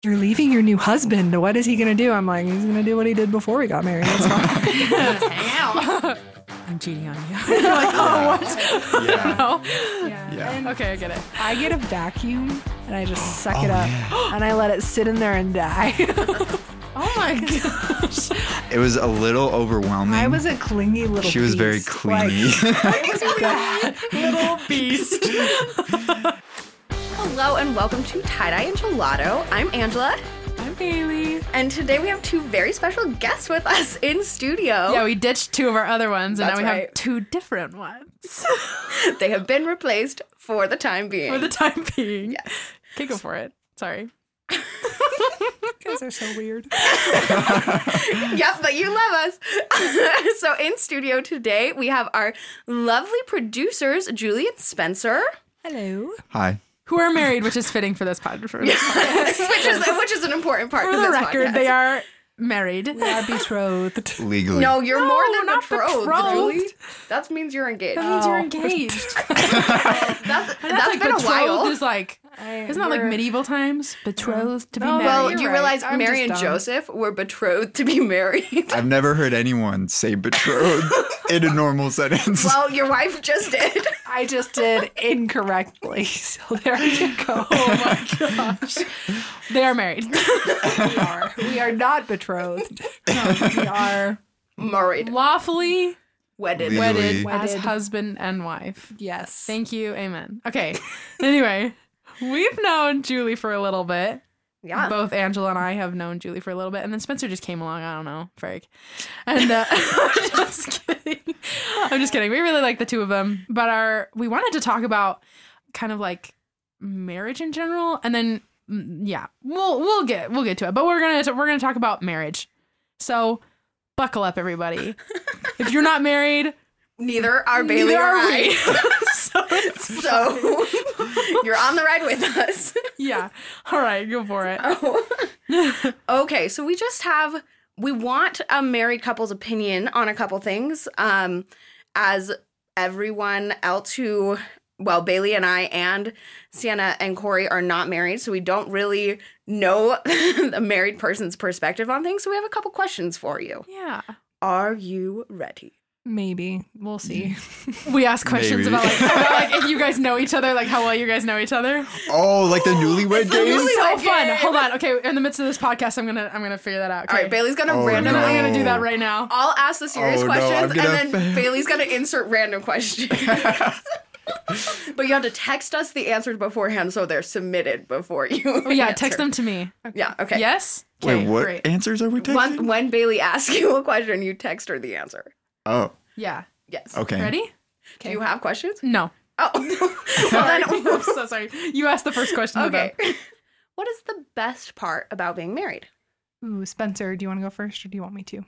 you're leaving your new husband. What is he going to do? I'm like, he's going to do what he did before we got married. That's fine. Hang out. I'm cheating on you. You're like, what? Yeah. No? Yeah. And Okay, I get it. I get a vacuum and I just suck it up and I let it sit in there and die. Oh my gosh. It was a little overwhelming. I was a clingy little She was very beast. clingy. Like, it was bad. Little beast. Hello and welcome to Tie-Dye and Gelato. I'm Angela, I'm Bailey. and today we have two very special guests with us in studio. Yeah, we ditched two of our other ones, and That's now we right. have two different ones. They have been replaced for the time being. For the time being. Yes. Okay, go for it. Sorry. You guys are so weird. Yep, but you love us. So in studio today, we have our lovely producers, Julie and Spencer. Hello. Hi. Who are married, which is fitting for this podcast. which is an important part For of the this record, podcast. they are married. We are betrothed. Legally. No, you're more than not betrothed, betrothed. Julie. That means you're engaged. That means you're Oh. engaged. That's like been a betrothed while. is like, isn't that like medieval times? Betrothed to be Oh, married. Well, you're you right. realize I'm Mary just and dumb. Joseph were betrothed to be married. I've never heard anyone say betrothed in a normal sentence. Well, your wife just did. I just did incorrectly. So there you go. Oh my gosh. They are married. We are not betrothed. We are, Married. Lawfully Wedded. Legally. wedded as Wedded. husband and wife. yes. Thank you. Amen. Okay. Anyway, we've known Julie for a little bit. Yeah. Both Angela and I have known Julie for a little bit. And then Spencer just came along. I don't know. Frank. And just kidding. I'm just kidding. We really like the two of them. But we wanted to talk about kind of like marriage in general. And then, yeah, we'll get to it. But we're gonna talk about marriage. So buckle up, everybody. If you're not married, Neither are Bailey neither or are I. we. So you're on the ride with us. Yeah. All right, go for it. Okay, so we want a married couple's opinion on a couple things. As everyone else Bailey and I and Sienna and Corey are not married, so we don't really know the married person's perspective on things. So we have a couple questions for you. Yeah. Are you ready? Maybe. We'll see. We ask questions Maybe. about like if you guys know each other, like how well you guys know each other. Oh, like the newlywed the game? newlywed- So fun. game. Hold on. Okay, in the midst of this podcast, I'm gonna figure that out. Okay. All right, Bailey's gonna Oh, randomly. no. I'm gonna do that right now. I'll ask the serious Oh, no, I'm questions, gonna and then fail. Bailey's gonna insert random questions. But you have to text us the answers beforehand, so they're submitted before you. Oh yeah, answer. text them to me. Yeah. Okay. Yes. Wait, Okay, what Great. answers are we taking? When Bailey asks you a question, you text her the answer. Oh, Yeah. Yes. okay. Ready? Do you have questions? No. Oh. Well, then. I'm so sorry. You asked the first question. Okay. What is the best part about being married? Ooh, Spencer, do you want to go first or do you want me to?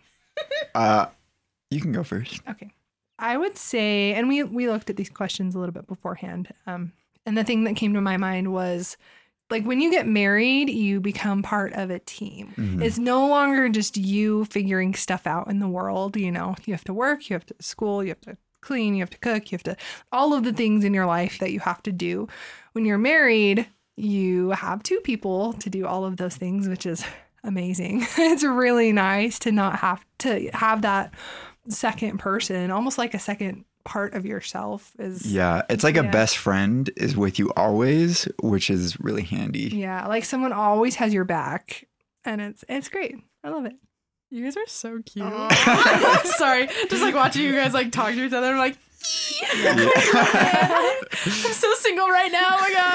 You can go first. Okay. I would say, and we looked at these questions a little bit beforehand, and the thing that came to my mind was, like, when you get married, you become part of a team. Mhm. It's no longer just you figuring stuff out in the world. You know, you have to work, you have to school, you have to clean, you have to cook, you have to, all of the things in your life that you have to do. When you're married, you have two people to do all of those things, which is amazing. It's really nice to not have to have that second person, almost like a second part of yourself is. Yeah, it's like a Yeah. best friend is with you always, which is really handy. Yeah, like someone always has your back, and it's great. I love it. You guys are so cute. Sorry. Just like watching you guys like talk to each other. I'm like, I'm so single right now. Oh my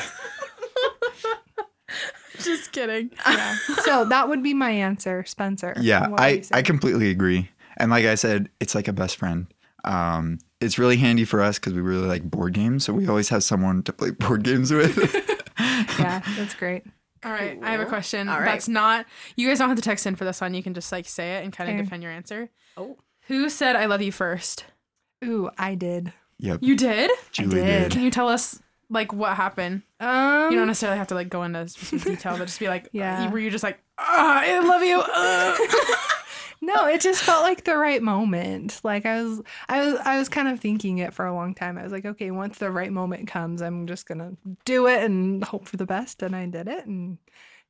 gosh. Just kidding. Yeah. So that would be my answer, Spencer. Yeah, What would you say? I completely agree. And like I said, it's like a best friend. It's really handy for us because we really like board games. So we always have someone to play board games with. Yeah, that's great. All right, I have a question. All right. That's not. You guys don't have to text in for this one. You can just like say it and kind of Okay. defend your answer. Oh. Who said "I love you" first? Ooh, I did. Yep. You did. Julie did. Can you tell us like what happened? You don't necessarily have to like go into specific detail, but just be like, Yeah. were you just like, I love you? No, it just felt like the right moment. Like I was kind of thinking it for a long time. I was like, okay, once the right moment comes, I'm just gonna do it and hope for the best. And I did it, and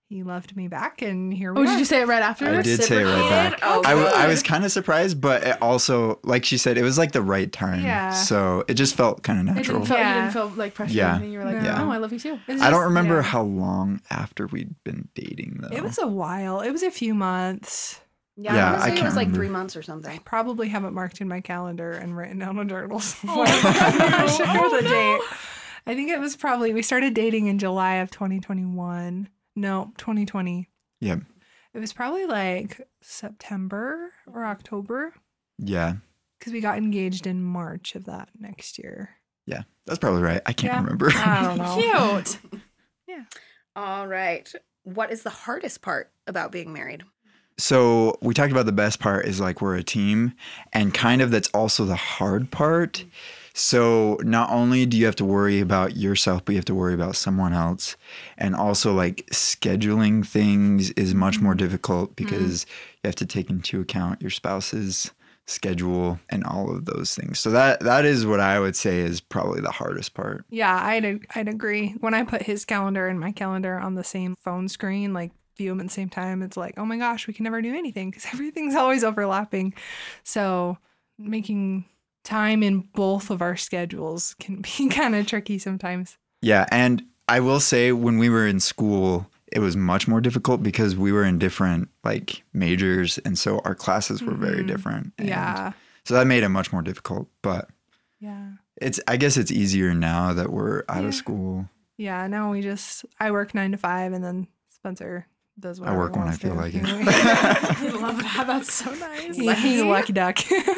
he loved me back, and here we Oh, are. did you say it right after? I did say it right back. Oh, I good. was kind of surprised, but it also, like she said, it was like the right time. Yeah. So it just felt kind of It natural. didn't feel, You Yeah. didn't feel like pressure Yeah. or anything. You were like, No. oh, I love you too. It's I don't just- remember yeah. how long after we'd been dating, though. It was a while. It was a few months. Yeah, Yeah, I want I to say it can't was like remember. 3 months or something. Probably have it marked in my calendar and written down a journal Oh, somewhere. I'm not no. sure Oh, the no. date. I think it was probably, we started dating in July of 2021. No, 2020. Yeah. It was probably like September or October Yeah. because we got engaged in March of that next year. Yeah. That's probably right. I can't Yeah. remember. I don't know. Cute. All right. What is the hardest part about being married? So we talked about the best part is like we're a team, and kind of that's also the hard part. So not only do you have to worry about yourself, but you have to worry about someone else. And also like scheduling things is much more difficult because you have to take into account your spouse's schedule and all of those things. So that is what I would say is probably the hardest part. Yeah, I'd agree. When I put his calendar and my calendar on the same phone screen, like view them at the same time, it's like, oh my gosh, we can never do anything because everything's always overlapping. So making time in both of our schedules can be kind of tricky sometimes. Yeah, and I will say when we were in school, it was much more difficult because we were in different like majors, and so our classes were very different. And Yeah. so that made it much more difficult, but Yeah. I guess it's easier now that we're out Yeah. of school. Yeah. Now I work 9 to 5 and then Spencer does whatever work he when I wants feel to. like it. I love that. That's so nice. He's a lucky duck.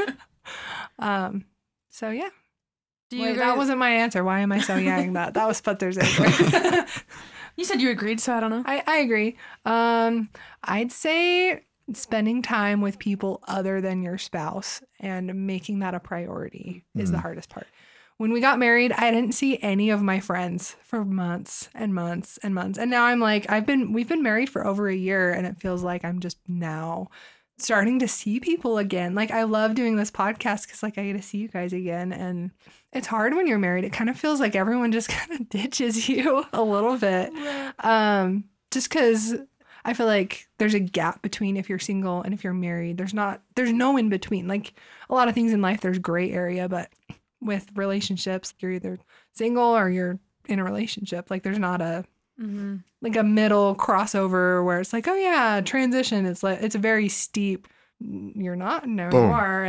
So yeah. Do you Wait, guys- that wasn't my answer. Why am I so yang that? That was Spencer's answer. You said you agreed, so I don't know. I agree. I'd say spending time with people other than your spouse and making that a priority is the hardest part. When we got married, I didn't see any of my friends for months and months and months. And now I'm like, we've been married for over a year, and it feels like I'm just now starting to see people again. Like I love doing this podcast because like I get to see you guys again, and it's hard when you're married. It kind of feels like everyone just kind of ditches you a little bit. Just because I feel like there's a gap between if you're single and if you're married. There's no in between. Like a lot of things in life, there's gray area, but with relationships, you're either single or you're in a relationship. Like there's not a like a middle crossover where it's like, oh yeah, transition. It's like it's a very steep. You're not, no, you Boom. are.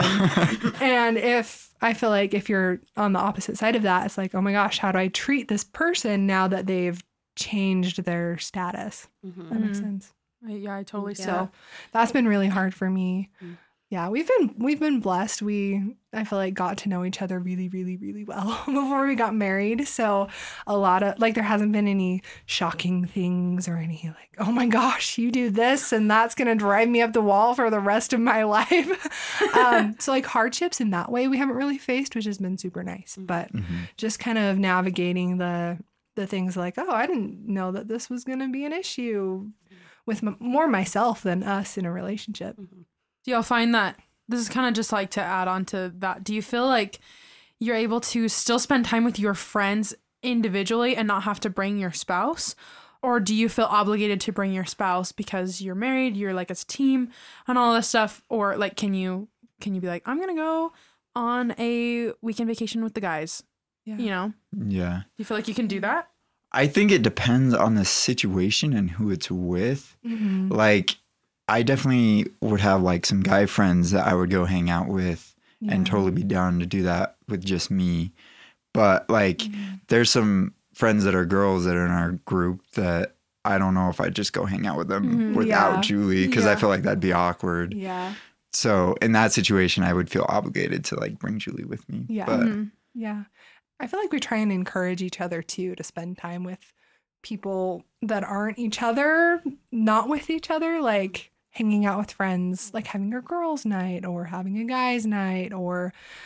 And if I feel like if you're on the opposite side of that, it's like, oh my gosh, how do I treat this person now that they've changed their status? That makes sense. Yeah, I totally see. So that's been really hard for me. Yeah, we've been blessed. I feel like got to know each other really, really, really well before we got married. So a lot of like there hasn't been any shocking things or any like, oh my gosh, you do this and that's gonna drive me up the wall for the rest of my life. So like hardships in that way we haven't really faced, which has been super nice. But just kind of navigating the things like, oh, I didn't know that this was gonna be an issue with more myself than us in a relationship. Do y'all find that this is kind of just like to add on to that? Do you feel like you're able to still spend time with your friends individually and not have to bring your spouse? Or do you feel obligated to bring your spouse because you're married, you're like as a team and all this stuff? Or like, can you be like, I'm going to go on a weekend vacation with the guys? Yeah. You know, Yeah. do you feel like you can do that? I think it depends on the situation and who it's with. Mm-hmm. Like, I definitely would have like some guy friends that I would go hang out with and totally be down to do that with just me. But like, there's some friends that are girls that are in our group that I don't know if I'd just go hang out with them without Yeah. Julie because I Yeah. feel like that'd be awkward. Yeah. So in that situation, I would feel obligated to like bring Julie with me. Yeah. But Yeah. I feel like we try and encourage each other too to spend time with people that aren't each other, not with each other, like hanging out with friends, like having a girls' night or having a guys' night or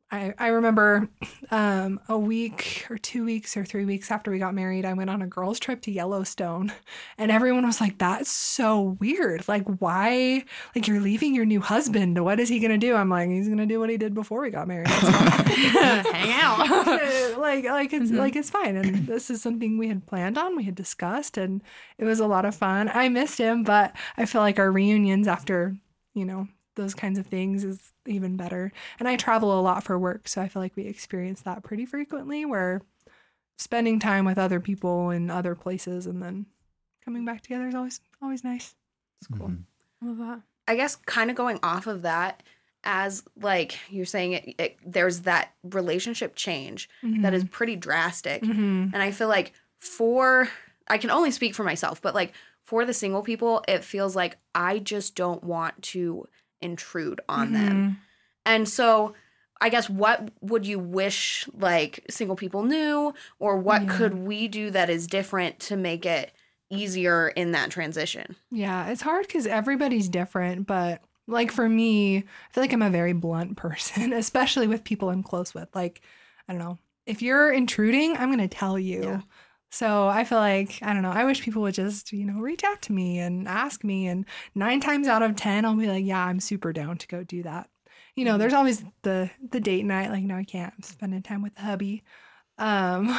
I remember a week or 2 weeks or 3 weeks after we got married, I went on a girls' trip to Yellowstone, and everyone was like, "That's so weird. Like, why? Like, you're leaving your new husband. What is he gonna do?" I'm like, "He's gonna do what he did before we got married. That's fine." Hang out. like it's fine. And this is something we had planned on, we had discussed, and it was a lot of fun. I missed him, but I feel like our reunions after, those kinds of things is even better. And I travel a lot for work, so I feel like we experience that pretty frequently, where spending time with other people in other places and then coming back together is always nice. It's cool. Mm-hmm. Love that. I guess kind of going off of that, as like you're saying, there's that relationship change that is pretty drastic. Mm-hmm. And I feel like I can only speak for myself, but like for the single people, it feels like I just don't want to intrude on them. And so I guess what would you wish like single people knew, or what could we do that is different to make it easier in that transition? Yeah, it's hard because everybody's different, but like for me, I feel like I'm a very blunt person, especially with people I'm close with. Like, I don't know, if you're intruding, I'm going to tell you. Yeah. So I feel like, I don't know, I wish people would just, reach out to me and ask me. And 9 times out of 10, I'll be like, yeah, I'm super down to go do that. There's always the date night, like, no, I can't. I'm spending time with the hubby. Hubby.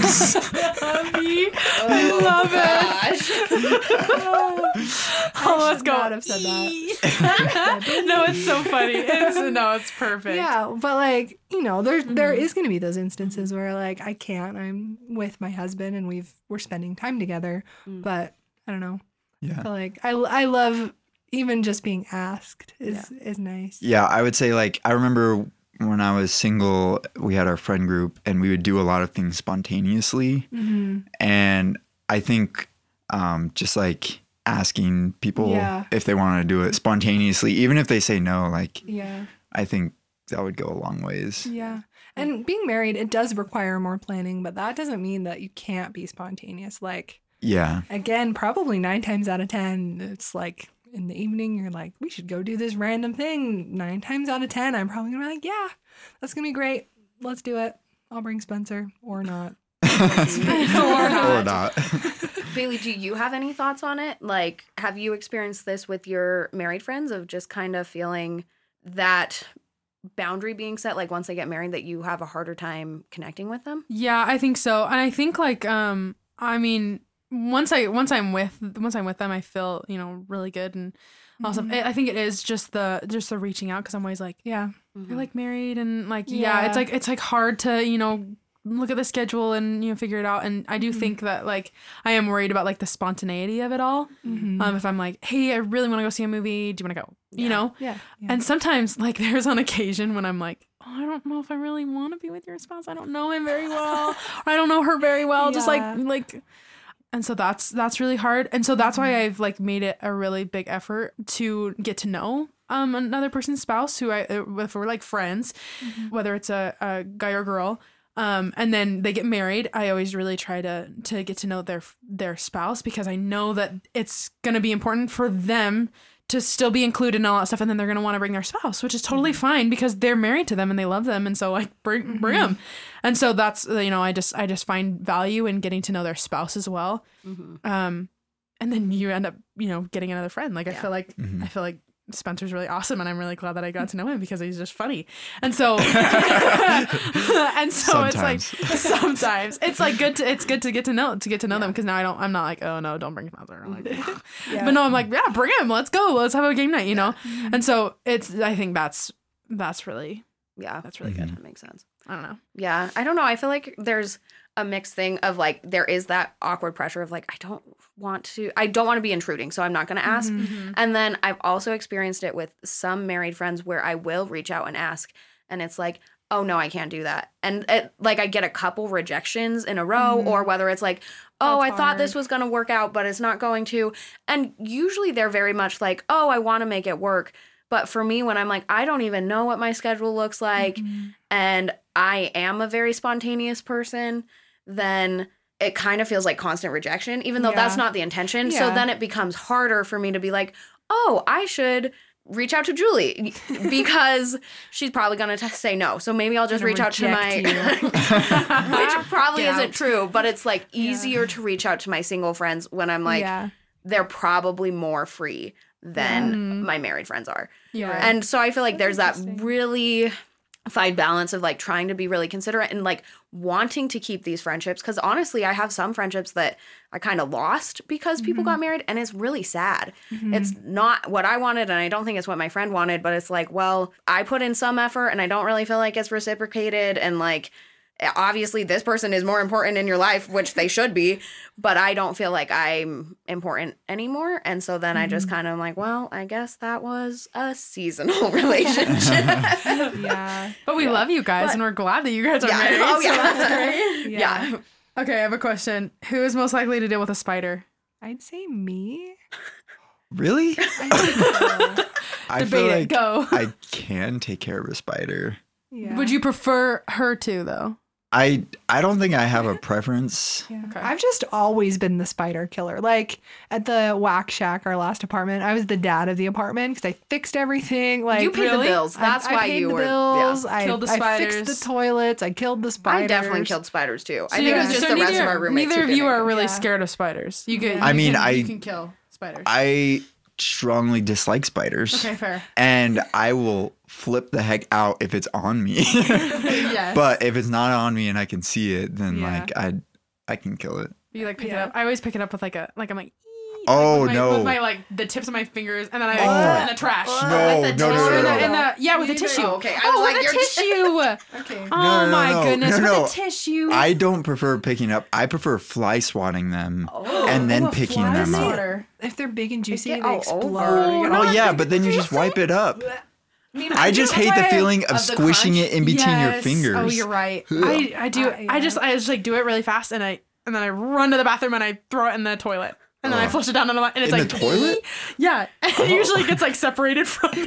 I love it. Let's go. Not have said that. No, it's so funny. It's perfect. Yeah, but like, there is going to be those instances where like I can't. I'm with my husband and we're spending time together, but I don't know. Yeah. I feel like I love even just being asked is nice. Yeah, I would say like I remember when I was single, we had our friend group and we would do a lot of things spontaneously. Mm-hmm. And I think just like asking people if they want to do it spontaneously, even if they say no, like I think that would go a long ways. Yeah. And being married, it does require more planning, but that doesn't mean that you can't be spontaneous. Like, again, probably 9 times out of 10, it's like in the evening, you're like, we should go do this random thing. 9 times out of 10, I'm probably gonna be like, yeah, that's gonna be great. Let's do it. I'll bring Spencer or not. Or not. Bailey, do you have any thoughts on it? Like, have you experienced this with your married friends of just kind of feeling that boundary being set, like once they get married, that you have a harder time connecting with them? Yeah, I think so. And I think like, I mean, once I'm with them, I feel, really good. And also, I think it is just the reaching out, because I'm always like, you're like married, and like, it's like hard to, look at the schedule and, figure it out. And I do think that like, I am worried about like the spontaneity of it all. If I'm like, hey, I really want to go see a movie. Do you want to go? You know? Yeah. And sometimes like there's on occasion when I'm like, oh, I don't know if I really want to be with your spouse. I don't know him very well. Or I don't know her very well. Just like, and so that's really hard. And so that's why I've like made it a really big effort to get to know another person's spouse who if we're like friends, whether it's a guy or girl. And then they get married. I always really try to get to know their spouse, because I know that it's going to be important for them to still be included in all that stuff. And then they're going to want to bring their spouse, which is totally fine, because they're married to them and they love them. And so like bring them. And so that's, I just find value in getting to know their spouse as well. And then you end up, getting another friend. Like, I feel like Spencer's really awesome, and I'm really glad that I got to know him, because he's just funny. And so Sometimes. It's like sometimes it's like good to get to know them, because now I'm not like, oh no, don't bring Spencer. Like, but no, I'm like, yeah, bring him, let's go, let's have a game night, And so I think that's really that's really good. That makes sense. I don't know. Yeah, I don't know. I feel like there's a mixed thing of like, there is that awkward pressure of like, I don't want to be intruding, so I'm not going to ask. And then I've also experienced it with some married friends where I will reach out and ask, and it's like, oh no, I can't do that. And like I get a couple rejections in a row, or whether it's like, oh, That's I thought hard. this was going to work out, but it's not going to. And usually they're very much like, oh, I want to make it work. But for me, when I'm like, I don't even know what my schedule looks like, and I am a very spontaneous person, then it kind of feels like constant rejection, even though that's not the intention. So then it becomes harder for me to be like, oh, I should reach out to Julie because she's probably going to say no. So maybe I'll just reach out to my, which probably Get isn't out. true, but it's like easier to reach out to my single friends when I'm like, yeah. they're probably more free than my married friends are. Yeah. And so I feel like there's that interesting. really fine balance of like trying to be really considerate and like wanting to keep these friendships. Because honestly, I have some friendships that I kind of lost because people got married, and it's really sad. It's not what I wanted, and I don't think it's what my friend wanted, but it's like, well, I put in some effort and I don't really feel like it's reciprocated. And like, obviously this person is more important in your life, which they should be, but I don't feel like I'm important anymore. And so then I just kind of like, well, I guess that was a seasonal relationship. Yeah. But we love you guys, and we're glad that you guys are Yeah. married. Oh, so yeah. that's great. Yeah. Okay, I have a question. Who is most likely to deal with a spider? I'd say me. Really? I I Debate feel it. like Go. I can take care of a spider. yeah. Would you prefer her to, though? I don't think I have a preference. Yeah. Okay. I've just always been the spider killer. Like at the Whack Shack, our last apartment, I was the dad of the apartment because I fixed everything. Like You paid Really? the bills. That's I why paid you the were. bills. Yeah. I Killed the I fixed spiders. the toilets. I killed the spiders. I definitely killed spiders too. I So think it you- was just so the rest neither- of our roommates. Neither who of you didn't. are really Yeah. scared of spiders. You can. Yeah. I mean, you can kill spiders. I strongly dislike spiders. Okay, fair. And I will flip the heck out if it's on me. Yes. But if it's not on me and I can see it, then Yeah. like I can kill it. You like pick it Yeah. up. I always pick it up with like I'm like. Oh with my, no. With my like the tips of my fingers, and then I Oh. throw it in the trash. No, With the no, no, no, Or in no, the- in no. the- yeah, with a Neither. tissue. Oh, okay. I Oh, was like, with a you're- tissue. Okay. Oh No, no, my no, goodness, no, no. with a tissue. I don't prefer picking up. I prefer fly swatting them and then Oh, a picking fly them up. swatter. If they're big and juicy, get they all explode. over. You Oh know? yeah, but then you just wipe it up. mean, I just hate the feeling of the squishing crunch. it in between your Yes. fingers. Oh, you're right. Ugh. I do. Yeah. I just like do it really fast, and then I run to the bathroom and I throw it in the toilet. And then I Ugh. flush it down and it's In like the toilet? Yeah, and it usually gets like separated from the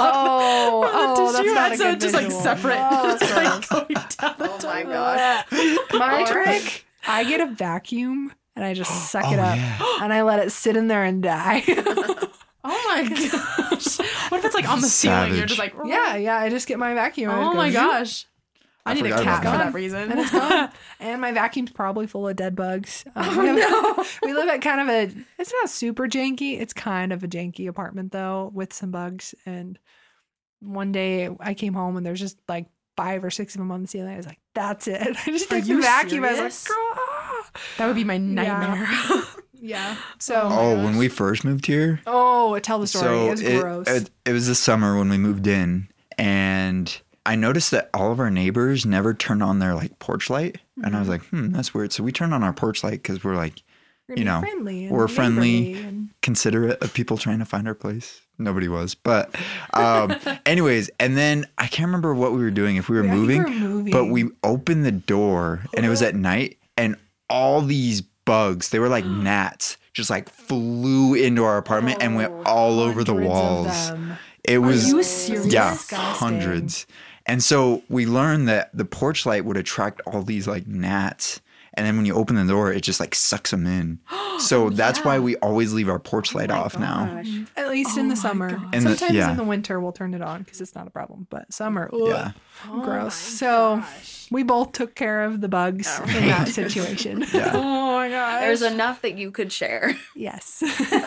Oh, tissue, that's not and a so good it's just like visual. separate. Oh, It's like going down the Oh my toilet. gosh. My trick, I get a vacuum and I just suck it Oh, up yeah. and I let it sit in there and die. Oh my gosh! What if it's like on the ceiling? You're just like yeah, I just get my vacuum. and it Oh my goes, gosh! I need a forgot cat about for that. that reason. And it's gone. And my vacuum's probably full of dead bugs. We live at kind of it's not super janky. It's kind of a janky apartment though with some bugs. And one day I came home and there's just like 5 or 6 of them on the ceiling. I was like, that's it. I just Are took the you vacuum. I serious? was like, "Ah." That would be my nightmare. Yeah. So, Oh, when we first moved here, tell the story. so it was gross. it was the summer when we moved in, and I noticed that all of our neighbors never turned on their like porch light, and I was like, that's weird. So we turned on our porch light because we're like, We're you gonna know, be friendly and we're friendly. neighborly and- considerate of people trying to find our place. Nobody was, but anyways, and then I can't remember what we were doing, if we were I think we moving, were moving. but we opened the door and it was at night, and all these bugs, they were like gnats, just like flew into our apartment and went all over the Hundreds of walls. them. It was you serious? yeah, Disgusting. hundreds. And so we learned that the porch light would attract all these like gnats. And then when you open the door, it just like sucks them in. So that's why we always leave our porch light off now. At least in the summer. In the- Sometimes yeah. in the winter we'll turn it on because it's not a problem. But summer, Yeah. gross. So we both took care of the bugs in that situation. Yeah. Oh my gosh! There's enough that you could share. Yes.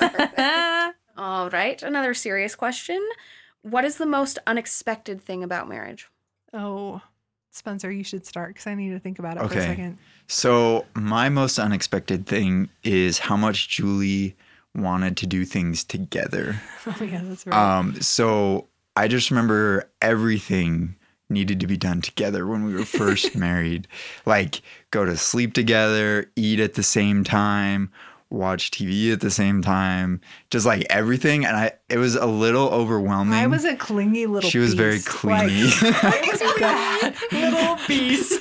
All right. Another serious question. What is the most unexpected thing about marriage? Oh, Spencer, you should start because I need to think about it for a Okay. second. So my most unexpected thing is how much Julie wanted to do things together. Oh yeah, that's right. So I just remember everything needed to be done together when we were first married. Like go to sleep together, eat at the same time, watch TV at the same time, just like everything. And it was a little overwhelming. I was a clingy little She was very beast. clingy. Like, it was bad. little beast.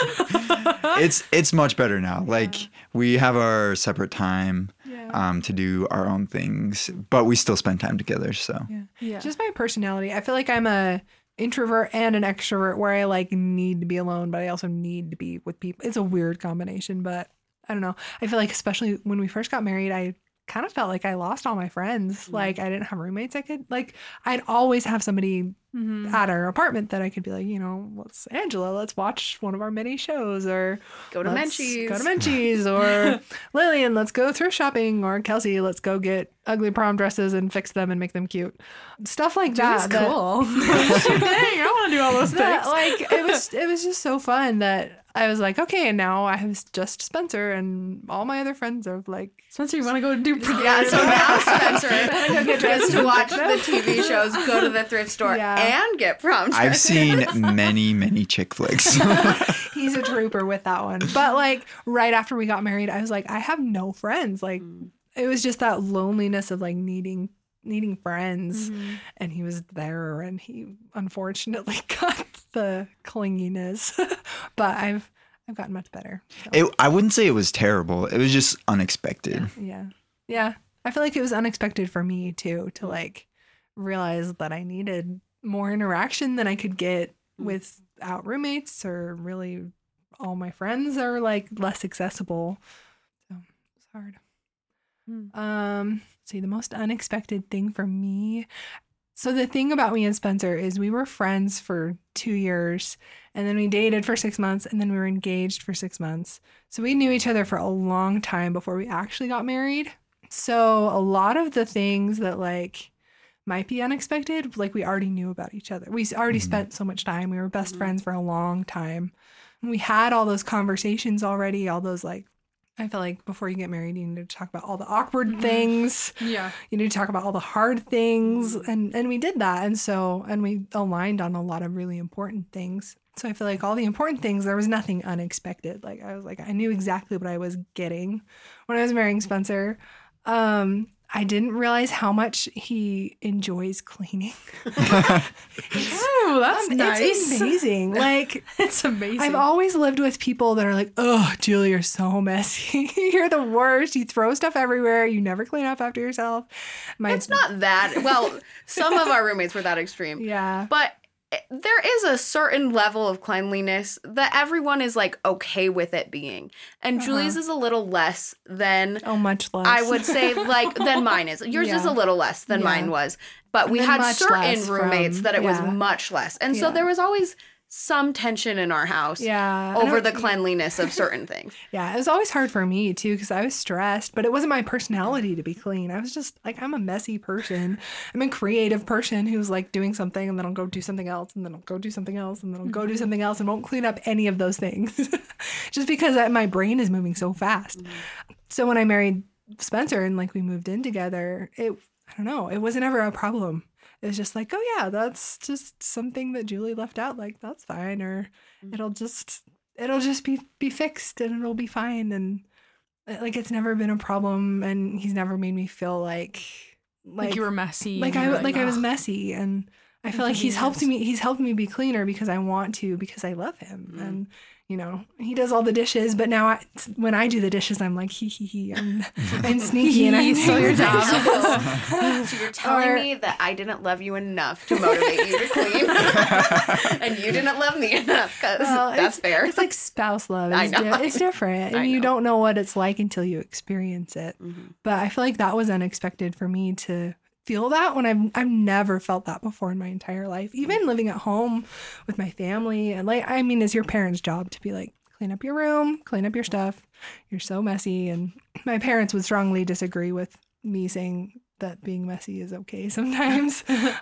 It's much better now. Like we have our separate time Yeah. to do our own things, but we still spend time together. So Yeah. Just my personality. I feel like I'm a introvert and an extrovert where I like need to be alone, but I also need to be with people. It's a weird combination, but I don't know. I feel like especially when we first got married, I kind of felt like I lost all my friends. Like I didn't have roommates. I'd always have somebody at our apartment that I could be like, let's watch one of our mini shows, or Go to Menchie's, or Lillian, let's go thrift shopping, or Kelsey, let's go get ugly prom dresses and fix them and make them cute. Stuff like that. That's cool. Dang, I want to do all those things. Like it was just so fun that I was like, okay, and now I have just Spencer, and all my other friends are like, Spencer, you want to go do prom? Yeah, so now Spencer gets to watch the TV shows, go to the thrift store, and get prom dresses. I've seen many, many chick flicks. He's a trooper with that one. But like right after we got married, I was like, I have no friends. Like it was just that loneliness of like needing friends, and he was there, and he unfortunately got the clinginess. But I've gotten much better. So. I wouldn't say it was terrible. It was just unexpected. Yeah. I feel like it was unexpected for me too, to like realize that I needed more interaction than I could get without roommates, or really all my friends are like less accessible. So it's hard. Let's see, the most unexpected thing for me. So the thing about me and Spencer is we were friends for 2 years, and then we dated for 6 months, and then we were engaged for 6 months. So we knew each other for a long time before we actually got married. So a lot of the things that like might be unexpected, like we already knew about each other. We already spent so much time. We were best friends for a long time. And we had all those conversations already, all those like, I feel like before you get married, you need to talk about all the awkward things. Yeah. You need to talk about all the hard things. And we did that. And we aligned on a lot of really important things. So I feel like all the important things, there was nothing unexpected. Like I was like, I knew exactly what I was getting when I was marrying Spencer. I didn't realize how much he enjoys cleaning. Oh, that's nice. It's amazing. Like, it's amazing. I've always lived with people that are like, oh, Julie, you're so messy. You're the worst. You throw stuff everywhere. You never clean up after yourself. It's not that. Well, some of our roommates were that extreme. Yeah. But there is a certain level of cleanliness that everyone is like okay with it being. And Julie's is a little less than much less. I would say like than mine is. Yours is a little less than mine was. But we had certain roommates that it was much less. And so there was always some tension in our house over the cleanliness of certain things. Yeah, it was always hard for me too because I was stressed, but it wasn't my personality to be clean. I was just like, I'm a messy person. I'm a creative person who's like doing something and then I'll go do something else and then I'll go do something else and then I'll go do something else and won't clean up any of those things just because my brain is moving so fast. So when I married Spencer and like we moved in together, I don't know, it wasn't ever a problem. It was just like, oh yeah, that's just something that Julie left out. Like that's fine, or it'll just be fixed and it'll be fine. And like it's never been a problem, and he's never made me feel like you were messy. Like I was messy, and I feel like he's helped me be cleaner because I want to, because I love him. And you know, he does all the dishes, but now when I do the dishes, I'm like, I'm sneaky and I steal your job. So you're telling me that I didn't love you enough to motivate you to clean, and you didn't love me enough, because that's fair. It's like spouse love. I know. It's different, and you don't know what it's like until you experience it. But I feel like that was unexpected for me to feel that when I've never felt that before in my entire life. Even living at home with my family, and like, I mean, it's your parents' job to be like, clean up your room, clean up your stuff. You're so messy. And my parents would strongly disagree with me saying that being messy is okay sometimes.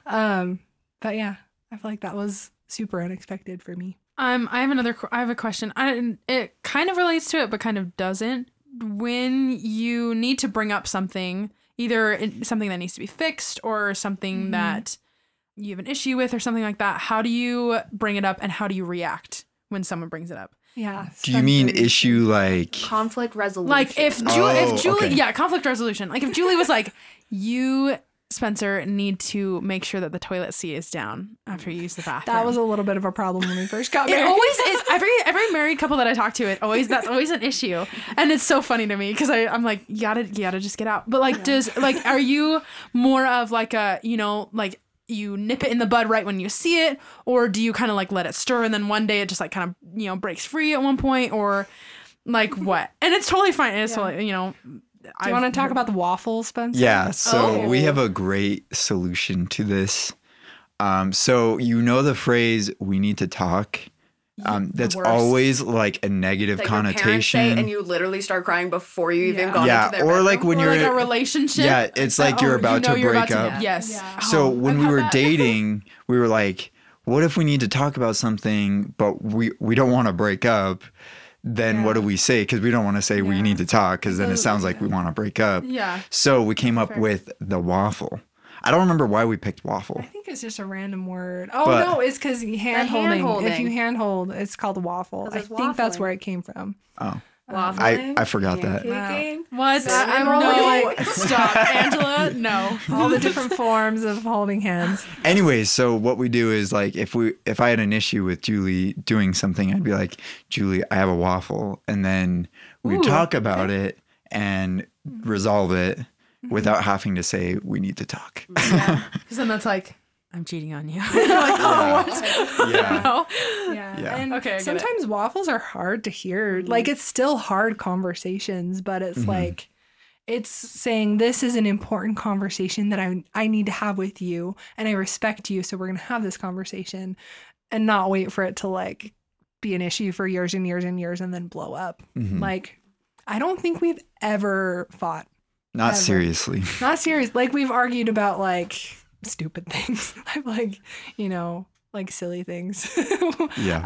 But yeah, I feel like that was super unexpected for me. I have a question. It kind of relates to it, but kind of doesn't. When you need to bring up something, either something that needs to be fixed or something that you have an issue with or something like that, how do you bring it up and how do you react when someone brings it up? Yeah. Do you mean issue like conflict resolution? Like if Julie, okay. yeah, conflict resolution. Like if Julie was like, you, Spencer, need to make sure that the toilet seat is down after you use the bathroom. That was a little bit of a problem when we first got married. It always is. Every married couple that I talk to, that's always an issue, and it's so funny to me because I'm like, you gotta just get out. But like, are you more of like a, you know, like you nip it in the bud right when you see it, or do you kind of like let it stir and then one day it just like kind of, you know, breaks free at one point, or like what? And it's totally fine. It's totally, you know. Do you want to talk about the waffles, Spencer? Yeah, so Oh. we have a great solution to this. So you know the phrase "we need to talk." That's worst. always like a negative That your parents say, connotation. and you literally start crying before you even Yeah. gone Yeah, into their or bedroom. like when Or you're like a relationship. Yeah, it's like you're about to break up. Yes. Yeah. So Oh, when I've we had were that. dating, we were like, what if we need to talk about something, but we don't want to break up? Then what do we say? Because we don't want to say we Yeah. need to talk, because then it sounds like we want to break up. Yeah. So we came up with the waffle. I don't remember why we picked waffle. I think it's just a random word. Oh But- no, it's because hand holding. If hand-holding. you hand hold, it's called a waffle. 'Cause I it's think that's waffling. where it came from. Oh, Waffling, I forgot that. pancaking. What? Cinnamon No. rolling. Stop, Angela. No. All the different forms of holding hands. Anyways, so what we do is like if I had an issue with Julie doing something, I'd be like, Julie, I have a waffle, and then we talk about it and resolve it without having to say we need to talk. Because then that's like, I'm cheating on you. You're like, oh, what? Yeah. No. Yeah. Yeah. And Okay, I get it. sometimes waffles are hard to hear. Like it's still hard conversations, but it's like it's saying this is an important conversation that I need to have with you and I respect you, so we're going to have this conversation and not wait for it to like be an issue for years and years and years and then blow up. Like I don't think we've ever fought. Not Ever. seriously. Not serious. Like we've argued about like stupid things. like, like silly things. Yeah.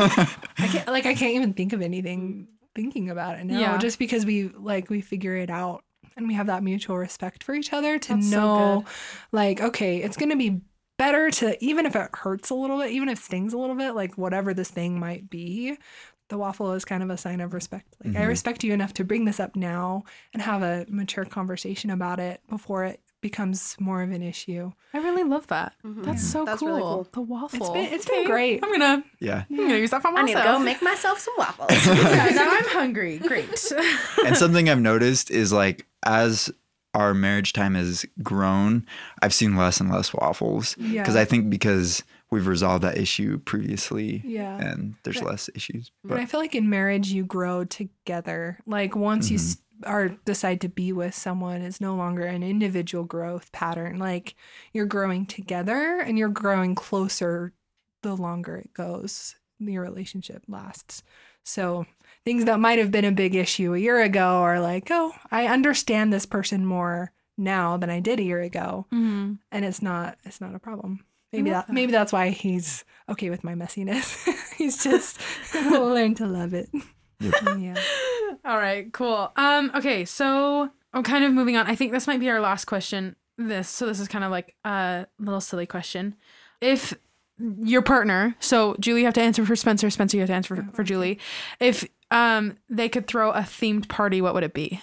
I can't even think of anything thinking about it now. Yeah. Just because we figure it out and we have that mutual respect for each other to That's so know good. like, okay, it's gonna be better to, even if it hurts a little bit, even if it stings a little bit, like whatever this thing might be, the waffle is kind of a sign of respect. Like I respect you enough to bring this up now and have a mature conversation about it before it becomes more of an issue. I really love that. That's so That's cool. really cool. The waffle. It's been great. I'm gonna Yeah. use that for I myself. need to go make myself some waffles. Yeah, now I'm hungry. Great. And something I've noticed is like as our marriage time has grown, I've seen less and less waffles. Yeah. Because I think because we've resolved that issue previously. Yeah. And there's less issues. But I But feel like in marriage you grow together. Like once you decide to be with someone, it's no longer an individual growth pattern. Like you're growing together and you're growing closer the longer it goes. Your relationship lasts. So things that might have been a big issue a year ago are like, oh, I understand this person more now than I did a year ago, and it's not a problem. Maybe that's why he's okay with my messiness. He's just learned to love it. Yeah. All right, cool. Okay, so I'm kind of moving on. I think this might be our last question. This is kind of like a little silly question. If your partner, so Julie, you have to answer for Spencer. Spencer, you have to answer for Julie. If they could throw a themed party, what would it be?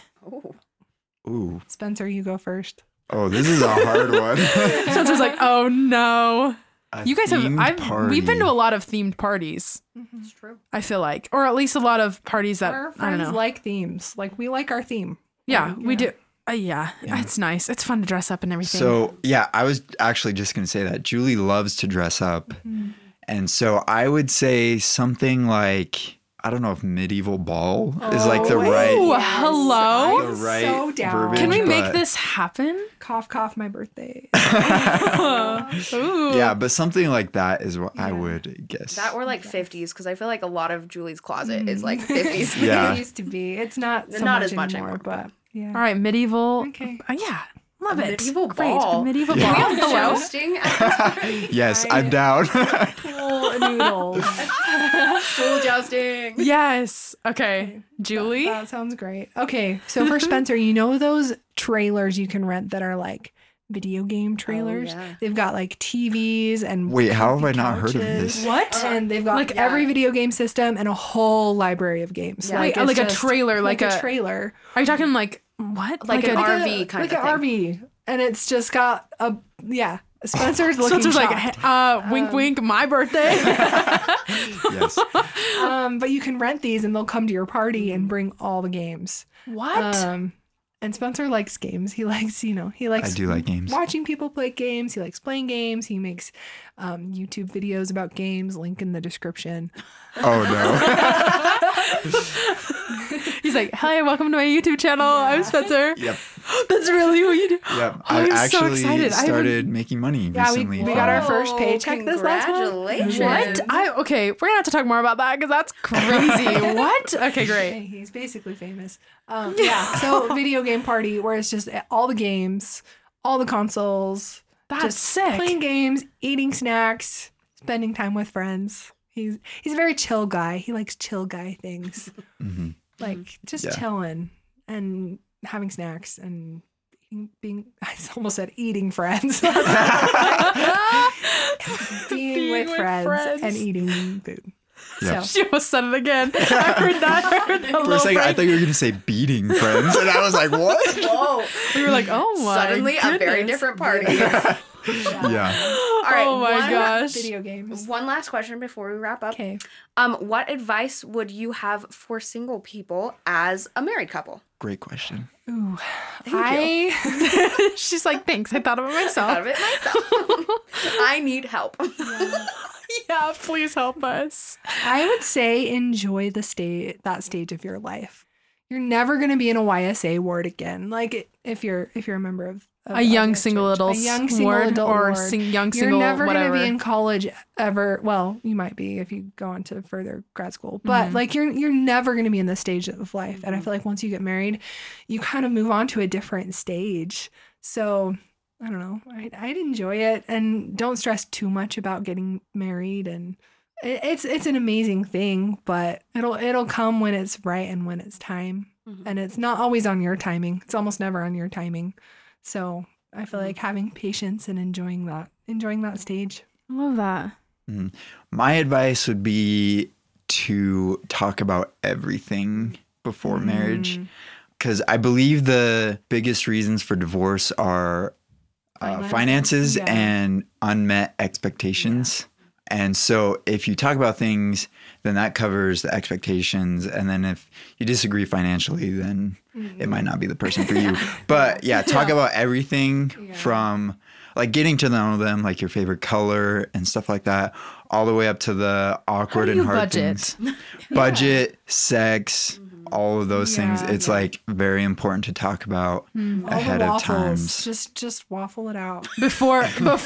ooh. Spencer, you go first. Oh, this is a hard one. Spencer's like, oh no. A You guys themed we've been to party. a lot of themed parties. It's true. I feel like, or at least a lot of parties that Our I don't friends know. like themes. Like we like our theme. Yeah, we do. Yeah, it's nice. It's fun to dress up and everything. So yeah, I was actually just gonna say that Julie loves to dress up, and so I would say something like I don't know if medieval ball is like the Ooh, right hello. the right so down. verbiage. Can we make but- this happen? Cough, cough, my birthday. Ooh. Yeah, but something like that is what I would guess. That or like 50s, because I feel like a lot of Julie's closet is like 50s. Yeah. It used to be. It's not so Not much as much anymore, anymore. but yeah. All right, medieval. Okay. Yeah, love it. medieval Great. ball. Medieval Yeah. ball. Hello. Jousting at this party. Yes, I'm down. Pool noodles. Full jousting. Yes. Okay, Julie. That sounds great. Okay, so for Spencer, you know those trailers you can rent that are like video game trailers? yeah. They've got like TVs and Wait, how have I comfy not heard of couches. this? What? And they've got Like, like every video game system and a whole library of games. Yeah. Wait, it's like a just- trailer, like a a- trailer. Are you talking like what? Like an a, RV kind like of an thing. RV, and it's just got a Spencer's looking Spencer's shocked. like, wink, wink, my birthday. Yes. But you can rent these, and they'll come to your party and bring all the games. What? And Spencer likes games. He likes, he likes I do like games. watching people play games. He likes playing games. He makes YouTube videos about games. Link in the description. Oh no. He's like, "Hi, welcome to my YouTube channel. I'm Spencer." Yep. That's really what you do. Yep. I'm I so actually excited. I haven't- started making money Yeah, recently. we got our from- first paycheck this last month. Congratulations. What? Okay, we're gonna have to talk more about that because that's crazy. What? Okay, great. Hey, he's basically famous. Yeah. So video game party where it's just all the games, all the consoles, That's just sick. playing games, eating snacks, spending time with friends. He's a very chill guy. He likes chill guy things. Mhm. Like just Yeah. chilling and having snacks and being I almost said eating friends. being with friends and eating food. Yep. So She almost said it again. I heard that. I heard that. For a second, I thought you were going to say beating friends. And I was like, what? Whoa. we were like, oh my Suddenly a very goodness. different party. Yeah. All right. Oh my gosh. video games. One last question before we wrap up. Okay. What advice would you have for single people as a married couple? Great question. Ooh. She's like, thanks. I thought of it Out myself. of it myself. I need help. Yeah, please help us. I would say enjoy that stage of your life. You're never going to be in a YSA ward again. Like if you're a member of A young the single church. adult a young single ward adult or ward. young You're single never going whatever. to be in college ever. Well, you might be if you go on to further grad school, but like you're never going to be in this stage of life. And I feel like once you get married, you kind of move on to a different stage. So I don't know. I'd enjoy it and don't stress too much about getting married. And it's an amazing thing, but it'll come when it's right and when it's time. And it's not always on your timing. It's almost never on your timing. So I feel like having patience and enjoying that stage. I love that. My advice would be to talk about everything before marriage. Because I believe the biggest reasons for divorce are finances Yeah. and unmet expectations. And so if you talk about things, then that covers the expectations. And then if you disagree financially, then it might not be the person for you. But yeah, talk about everything from like getting to know them, like your favorite color and stuff like that, all the way up to the awkward do and you hard budget? things. Budget, sex, all of those things. Yeah. It's like very important to talk about ahead All the of times. Just waffle it out. Before,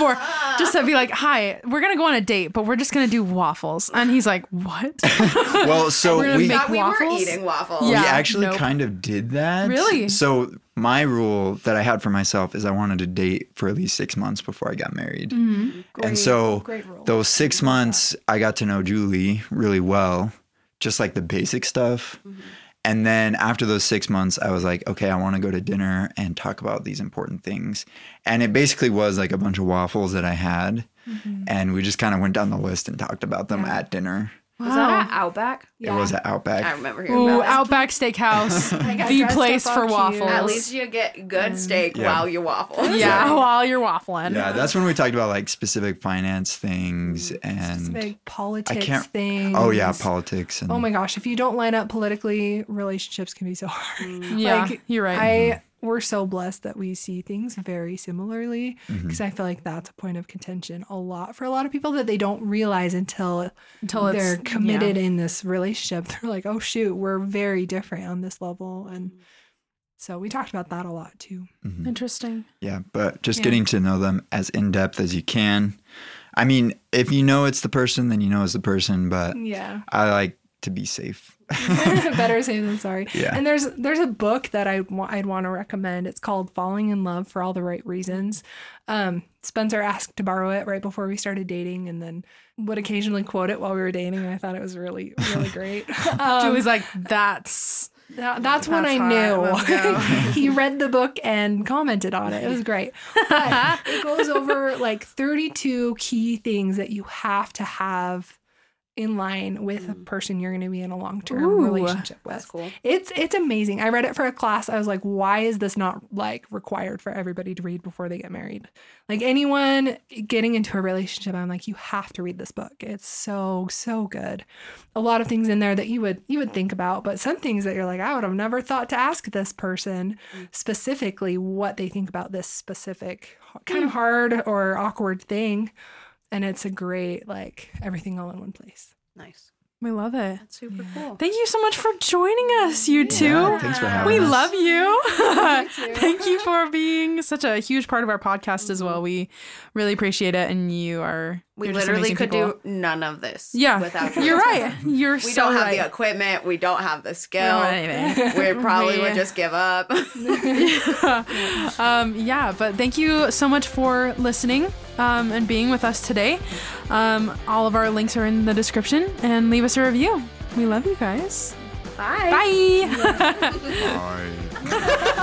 just to be like, hi, we're going to go on a date, but we're just going to do waffles. And he's like, what? Well, so We're gonna we make Thought we were waffles? eating waffles. we Yeah, actually nope. kind of did that. Really? So my rule that I had for myself is I wanted to date for at least 6 months before I got married. And so great rule. those 6 months, I got to know Julie really well, just like the basic stuff. And then after those 6 months, I was like, okay, I want to go to dinner and talk about these important things. And it basically was like a bunch of waffles that I had. And we just kind of went down the list and talked about them at dinner. Was that at Outback? It was at Outback. I remember hearing Ooh, about it. Outback Steakhouse, got the dressed place up for all cute. waffles. At least you get good steak Yeah. while you waffle. Yeah, while you're waffling. Yeah, that's when we talked about like specific finance things and Big politics can't- things. oh yeah, politics and Oh my gosh, if you don't line up politically, relationships can be so hard. Yeah, Like, you're right. We're so blessed that we see things very similarly because I feel like that's a point of contention a lot for a lot of people that they don't realize until Until they're it's committed in this relationship. They're like, oh shoot, we're very different on this level. And so we talked about that a lot too. Interesting. yeah, but just getting to know them as in depth as you can. I mean, if you know it's the person, then you know it's the person, but Yeah. I like to be safe. Better safe than sorry. Yeah. And there's a book that I'd want to recommend. It's called Falling in Love for All the Right Reasons. Spencer asked to borrow it right before we started dating and then would occasionally quote it while we were dating. And I thought it was really, really great. Julie's like, that's That's when I hot. knew. Let's go. He read the book and commented on it. It was great. But it goes over like 32 key things that you have to have in line with a person you're going to be in a long-term Ooh, relationship with. That's cool. It's amazing. I read it for a class. I was like, why is this not like required for everybody to read before they get married? Like anyone getting into a relationship, I'm like, you have to read this book. It's so good. A lot of things in there that you would think about, but some things that you're like, I would have never thought to ask this person specifically what they think about this specific kind of hard or awkward thing. And it's a great, like, everything all in one place. Nice. We love it. That's super cool. Thank you so much for joining us, you two. Yeah, thanks for having We us. love you. Thank you for being such a huge part of our podcast as well. We really appreciate it, and you're We just literally amazing could people. do none of this. Yeah, without you. you're right. You're We so don't have right. the equipment. We don't have the We skill. don't have anything. We probably We- would just give up. Yeah, but thank you so much for listening and being with us today. All of our links are in the description, and leave us a review. We love you guys. Bye. Bye. Bye.